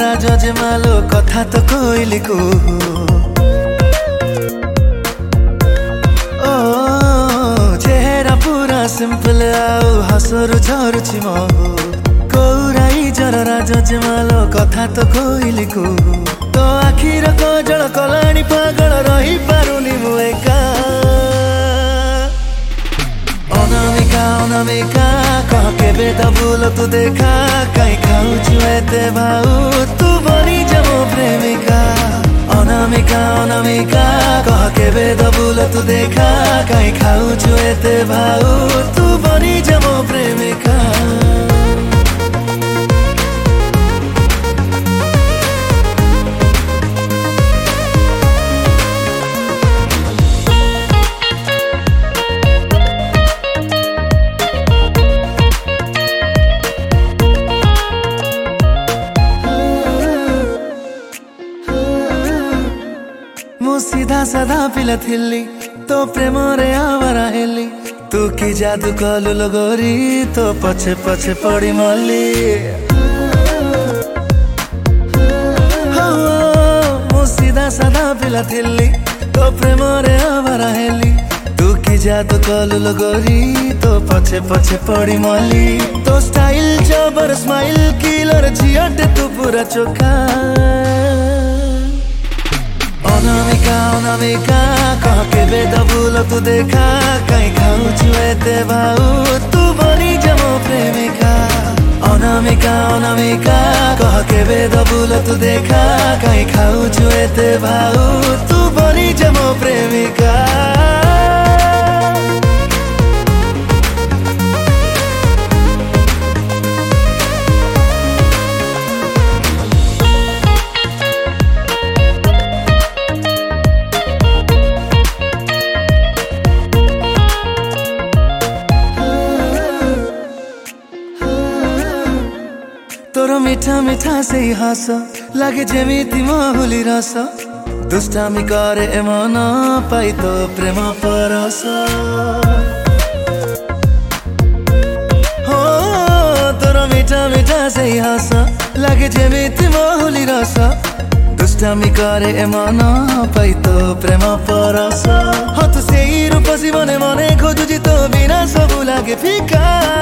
राज जेमालो कथा तो कहली को ओ चेहरा पूरा सिंपल आउ हसरु झरुछि मो कौराई जर राज जेमालो कथा तो कहली को तो आखिर कजल कलाणी पागल रही पारुनी मु एका अनामिका अनामिका कह केबे दबुल तू देखा कहीं खाऊछु एते भाऊ तू बनी जमो प्रेमिका अनामिका अनामिका कह केबे दबुल तू देखा कहीं खाऊछु एते भाऊ तू बनी जमो प्रेमिका सीधा साधा पिला थिल्ली तो प्रेम रे आवारा हेली तू की जादू कलु लगोरी तो पछे पछे पड़ी मल्ली मु सीधा साधा पिला थिल्ली तो प्रेम रे आवारा हेली तू की जादू कलु लगोरी तो पछे पछे पड़ी मल्ली तो स्टाइल जबर स्माइल किलर झियटे तू पूरा चोखा अनामिका अनामिका कह केबे दबुल तू देखा कहीं खाऊछु एते भाऊ तू बनी जमो प्रेमिका अनामिका अनामिका कह केबे दबुल तू देखा कहीं खाऊछु एते भाऊ तू बनी जमो प्रेमिका तोर मीठा मीठा से हस लगे जेमिति महुली रस दुष्टामी करे मन पाई तो प्रेम परस हो तोर मीठा मीठा से हस लगे जेमिति महुली रस दुष्टामी करे मन पाई तो प्रेम परस हो तू से रूप जीवने मने खोजुची तो बिना सब लागे फिका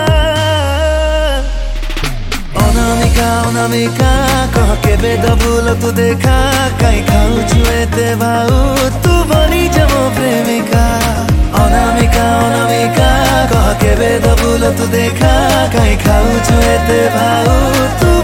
अनामिका अनामिका कह केबे दबुल तू देखा कहीं खाऊछु एते भाऊ तू बनी जमो प्रेमिका अनामिका अनामिका कह केबे दबुल तू देखा कहीं खाऊछु एते भाऊ तू